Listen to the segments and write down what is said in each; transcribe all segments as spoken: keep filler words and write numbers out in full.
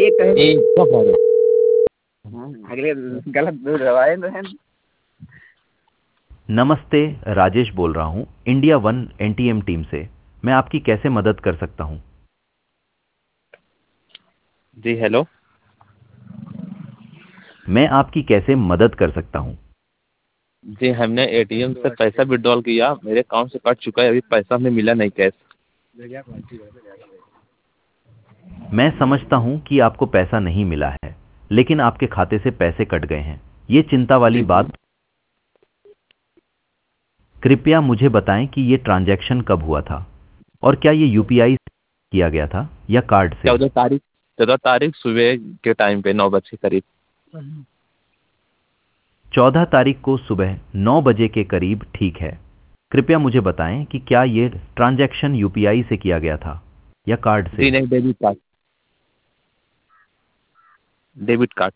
एक कहे ए क्या कह रहे हो? हाँ, अगले गलत दूर रवाए तो है। नमस्ते, राजेश बोल रहा हूँ इंडिया वन एनटीएम टीम से। मैं आपकी कैसे मदद कर सकता हूँ? जी हेलो। मैं आपकी कैसे मदद कर सकता हूँ? जी हमने एटीएम से पैसा विड्रॉल किया, मेरे अकाउंट से कट चुका है, अभी पैसा हमें मिला नहीं कैश। मैं समझता हूँ कि आपको पैसा नहीं मिला है, लेकिन आपके खाते से पैसे कट गए हैं। ये चिंता वाली जी जी। बात। कृपया मुझे बताएं कि ये ट्रांजैक्शन कब हुआ था और क्या ये यूपीआई किया गया था या कार्ड से? चौदह तारीख चौदह तारीख सुबह के टाइम पे नौ बजे के करीब। चौदह तारीख को सुबह नौ बजे के करीब, ठीक है। कृपया मुझे बताएं कि क्या ये ट्रांजैक्शन यूपीआई से किया गया था या कार्ड जी से? नहीं, debit card. Debit card.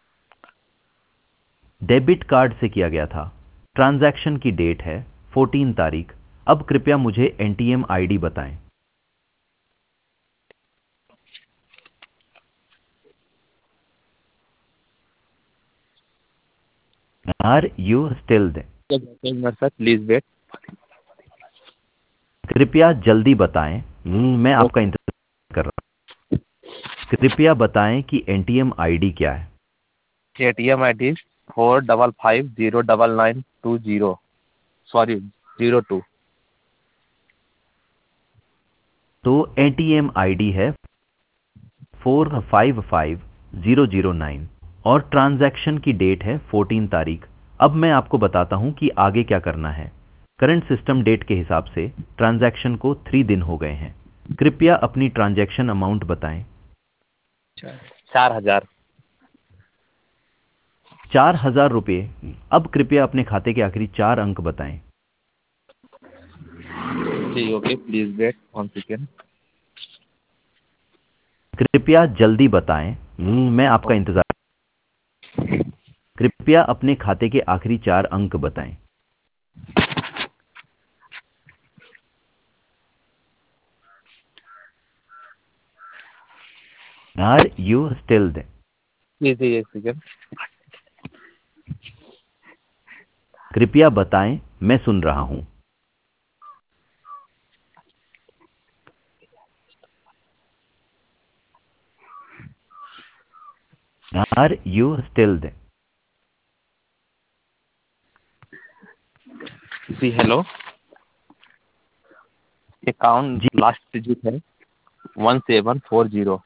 Debit card से किया गया था। ट्रांजैक्शन की डेट है चौदह तारीख। अब कृपया मुझे एनटीएम आईडी बताएं। Are you still there? Please wait. कृपया जल्दी बताएं। हम्म, मैं आपका इंतजार कर रहा हूं। कृपया बताएं कि एनटीएम आईडी क्या है। ATM I D four double five zero double nine two zero, sorry zero two. तो एटीएम आईडी है four five five zero zero nine और ट्रांजैक्शन की डेट है चौदह तारीख। अब मैं आपको बताता हूं कि आगे क्या करना है। करंट सिस्टम डेट के हिसाब से ट्रांजैक्शन को थ्री दिन हो गए हैं। कृपया अपनी ट्रांजैक्शन अमाउंट बताएं। चार हजार। चार हजार रुपये। अब कृपया अपने खाते के आखिरी चार अंक बताएं। जी okay, please wait one second. कृपया जल्दी बताएं। हम्म, मैं आपका इंतजार। कृपया अपने खाते के आखिरी चार अंक बताएं। Are you still there? जी जी एक सेकेंड। कृपया बताएं, मैं सुन रहा हूं। Are you still there? जी हेलो। अकाउंट जी, लास्ट डिजिट है one seven four zero.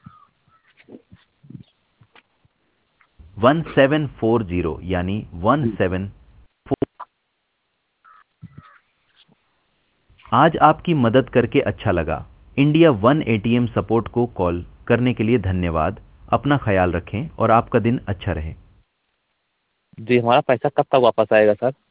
One seven four zero यानी वन सेवन फोर। आज आपकी मदद करके अच्छा लगा। इंडिया वन एटीएम सपोर्ट को कॉल करने के लिए धन्यवाद। अपना ख्याल रखें और आपका दिन अच्छा रहे। जी हमारा पैसा कब तक वापस आएगा सर?